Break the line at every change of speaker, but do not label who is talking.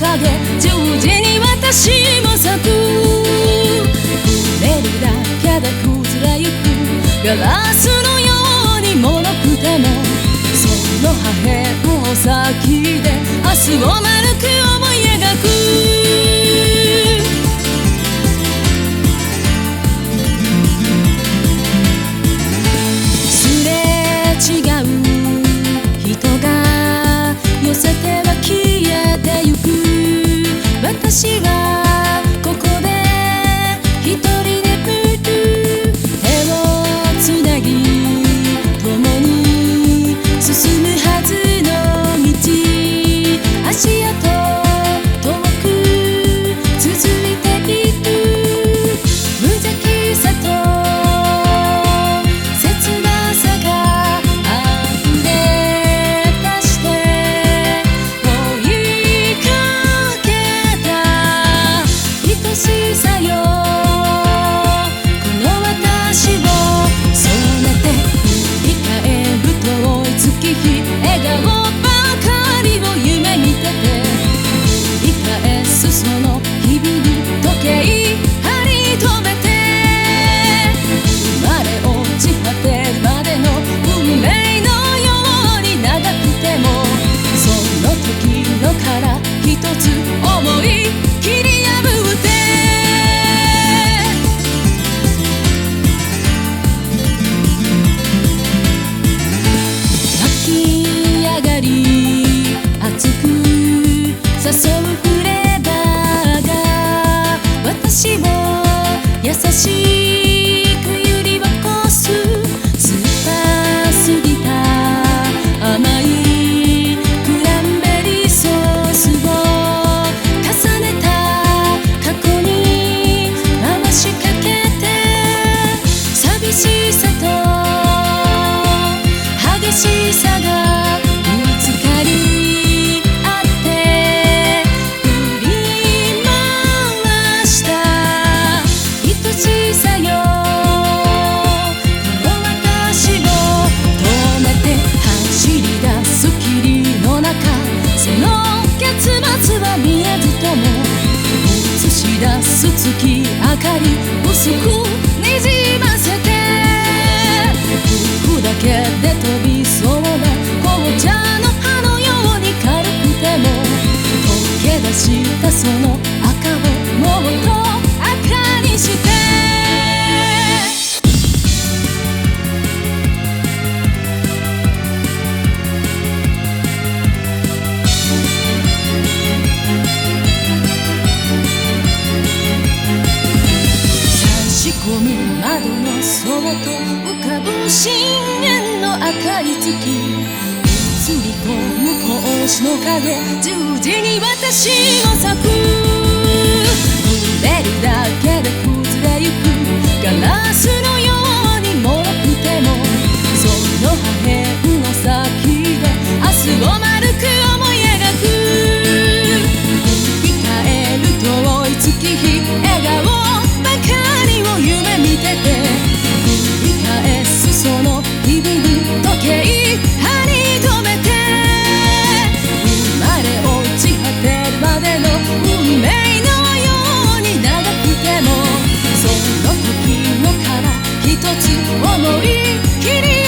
影10時に私も咲く。触れるだけで崩れゆくガラスのように脆くても、その破片を先で明日を丸く思い描く。すれ違う人が寄せては消えてゆく。私がここで一人で手をつなぎ共に進むはずの道。足跡遠く続いていく。無邪気さと切なさが溢れ出して追いかけた愛しさよ、この私を染めて振り返る遠い月日、笑顔ばかりを夢見てて、繰り返すその日々に時計針止めて、生まれ落ち果てるまでの運命のように長くても、その時の殻一つ思い切り破って湧き上がり熱く誘うフレーバーが私を優しく揺り起こす。酸っぱすぎた甘いクランベリーソースを重ねた過去に回しかけて、寂しさと激しさがぶつかり合って振り回した愛しさよ、この私を止めて走り出す霧の中、その結末は見えずとも映し出す月明かり薄くにじませて、服だけで飛びそうな紅茶の葉のように軽くても、溶け出したその赤をもっと赤にして。差し込む窓のそっと浮かぶ深淵の赤い月、映り込む格子の影10時に私を咲く。触れるだけで崩れゆくガラスのように脆くても、その破片の先で明日を丸く思い描く。振り返る遠い月日、笑顔ばかりを夢見てて、繰り返すその日々に時計針止めて、生まれ落ち果てるまでの運命のように長くても、その時の殻一つ思い切り